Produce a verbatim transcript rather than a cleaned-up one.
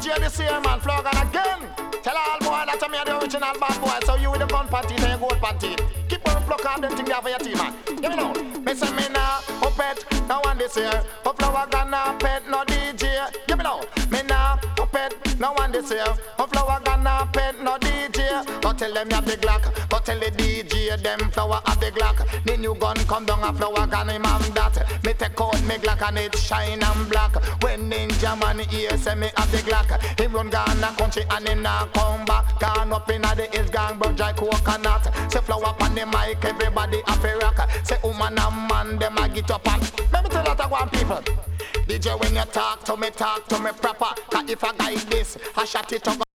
J this year, man, Flogan again. Tell all boy that I'm the original bad boy. So you with the gun panty and your gold panty. Keep on pluck on them things there for your team, man. You know, me say me nah up pet, no one this year. Up flower gonna pet, no D J. You know, me nah up pet, no one this year. Up flower gonna pet, no D J. Go tell them you have the Glock, go tell the D J them flower have the Glock. The new gun come down a flower gun him have that. Me take out me Glock and it shine and black. When Ninja man here say me have the Glock, him run Ghana country and him nah come back. Gone up inna the hills, gang but dry coconut. Say flower on the mic, everybody have a rock. Say woman and man, them a get up and let me tell that I want people. D J when you talk to me, talk to me proper. Cause if I guide this, I shut it up.